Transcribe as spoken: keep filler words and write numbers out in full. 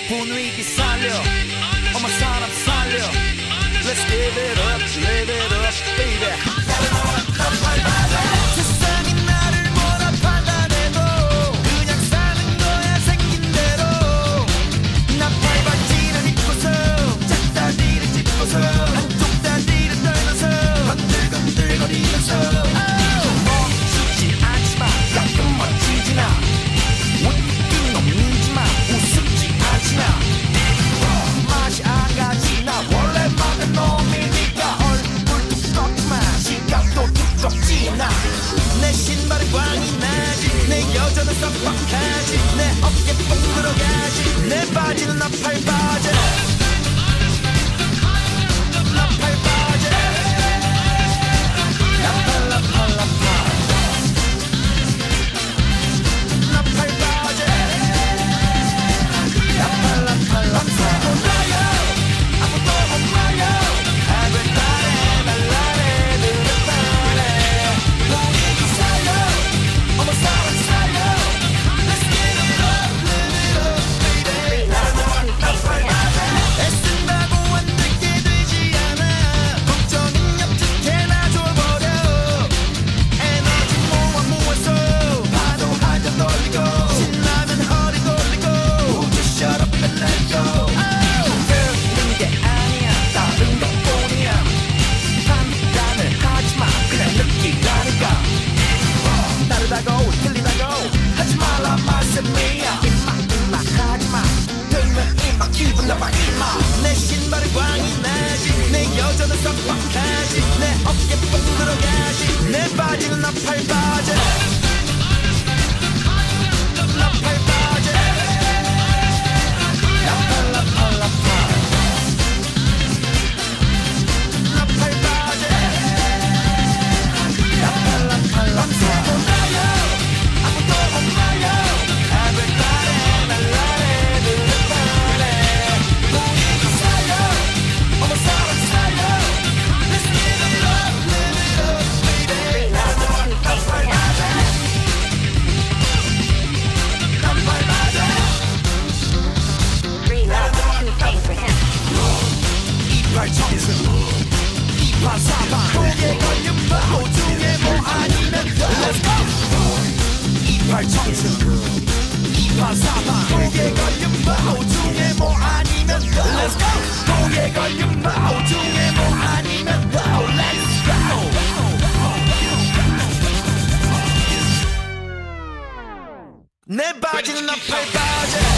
분위기 살려 어머 사람 살려 Let's give it up, live it up, baby. 세상이 나를 뭐라 판단해도 그냥 사는 거야 생긴 대로. 나 팔바지를 입고서 짝다리를 짚고서 한쪽 다리를 떨면서 건들건들거리면서 멋지지 않지만 가끔 멋지진 않아. 웃긴 놈이지만 우습지 않지 나. 맛이 안 가지 나 원래 막은 놈이니까. 얼굴 두껍지만 시각도 두껍지 나. 내 신발은 광이 나지 내 여자는 깜빡하지 내 어깨 뽕 들어가지 내 바지는 나팔바지 나팔바지 나팔라팔라팔 나팔바지 나팔라팔라팔 아무도 없나요 Everybody 날라래 들어봐래 분위기 살려 어머 사람 살려 Let's get it up, live it up, baby. 나는 나팔바지 애쓴다고 안 되게 되지 않아. 걱정은 옆집게나 줘버려. 에너지 모아 모아서 파도 한잔 돌리고 신나면 허리 돌리고 Would you shut up and let go. 들린 게 아니야 다른 것뿐이야. 판단을 하지마 그냥 느끼라니까. 다르다고 틀리다고 하지 말라 말씀이야. 입막 입막 하지마 들면 입막 기분 나빠 입막. 내 신발은 광이 나지 내 여자는 깜빡하지 내 어깨 뽕 들어가지 내 바지는 나팔바지 나팔바지 나팔라팔라팔 나팔바지 나팔라팔라팔 아무도 없나요 Everybody 날라래 들어봐래 분위기 살려 어머 사람 살려 Let's get it up, live it up, baby. 나는 나팔바지 나팔바지 이빨 청승 이빨 사방 목에 걸린 바보 중에 뭐 아니면 Let's go. 이빨 청승 이빨 사방 목에 걸린 바보 중에 뭐 아니면 Let's go. 목에 걸린 바보 중에 뭐 아니면 Let's go. 내 바지는 나팔바지